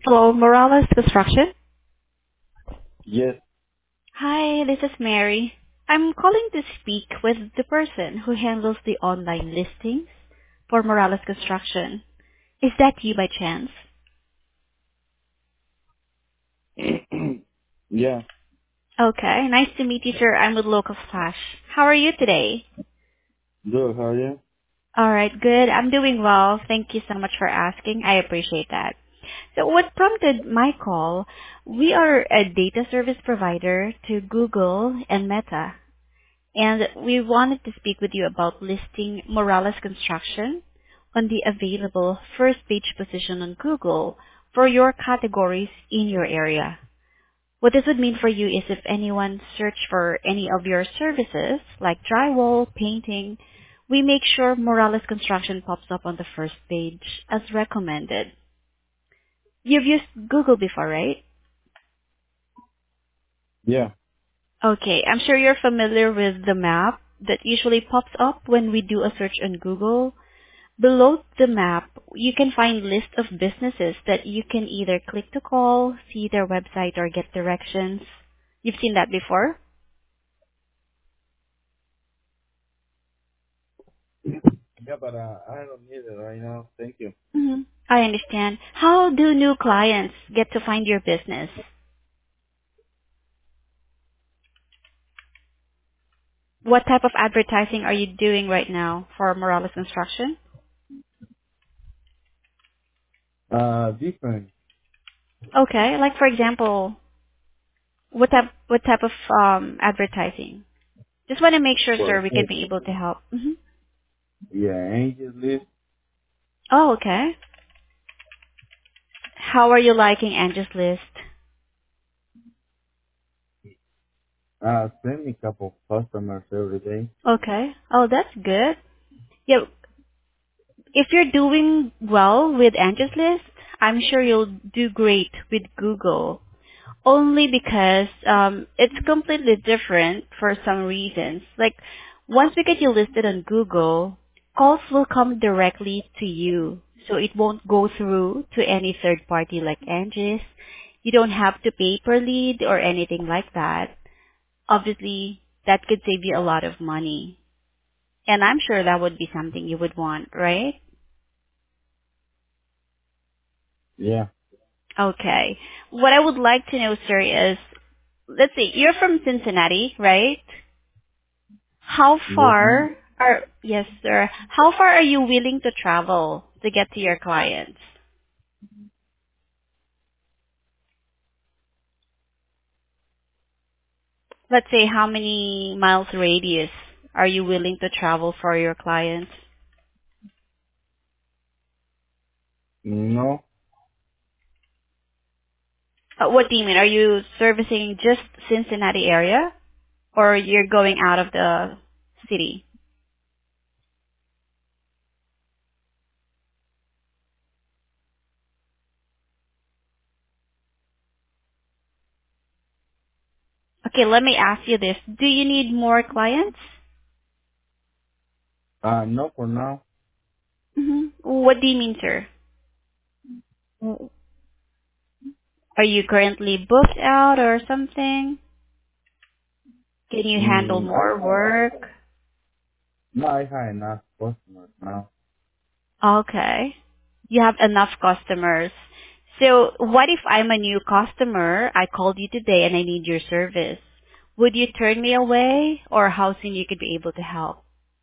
Hello, Morales Construction. Yes. Hi, this is Mary. I'm calling to speak with the person who handles the online listings for Morales Construction. Is that you by chance? Yeah. Okay, nice to meet you, sir. I'm with Local Flash. How are you today? Good. How are you? Alright, good. I'm doing well. Thank you so much for asking. I appreciate that. So what prompted my call, we are a data service provider to Google and Meta. And we wanted to speak with you about listing Morales Construction on the available first page position on Google for your categories in your area. What this would mean for you is if anyone search for any of your services, like drywall, painting, we make sure Morales Construction pops up on the first page as recommended. You've used Google before, right? Yeah. Okay, I'm sure you're familiar with the map that usually pops up when we do a search on Google. Below the map, you can find list of businesses that you can either click to call, see their website, or get directions. You've seen that before? Yeah, but I don't need it right now. Thank you. hmm I understand. How do new clients get to find your business? What type of advertising are you doing right now for Morales Construction? Different Okay, like for example, what type of advertising? Just want to make sure, for sir, we can be able to help. yeah, Angel List. Oh, okay. How are you liking Angie's List? Send me a couple customers every day. Okay. Oh, that's good. Yeah, if you're doing well with Angie's List, I'm sure you'll do great with Google. Only because it's completely different for some reasons. Like, once we get you listed on Google, calls will come directly to you. So it won't go through to any third party like Angie's. You don't have to pay per lead or anything like that. Obviously, that could save you a lot of money. And I'm sure that would be something you would want, right? Yeah. Okay. What I would like to know, sir, is, let's see, you're from Cincinnati, right? How Yes, ma'am. far yes, sir, how far are you willing to travel to get to your clients? Let's say how many miles radius are you willing to travel for your clients? No. What do you mean? Are you servicing just Cincinnati area or you're going out of the city? Okay, let me ask you this. Do you need more clients? No for now. What do you mean, sir? Are you currently booked out or something? Can you handle more I work? no, I have enough customers now. Okay. You have enough customers. So what if I'm a new customer, I called you today and I need your service? Would you turn me away or how soon you could be able to help?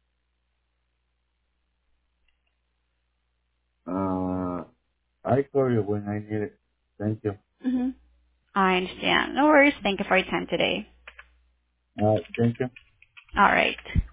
I call you when I need it. Thank you. hmm I understand. No worries. Thank you for your time today. Thank you. All right.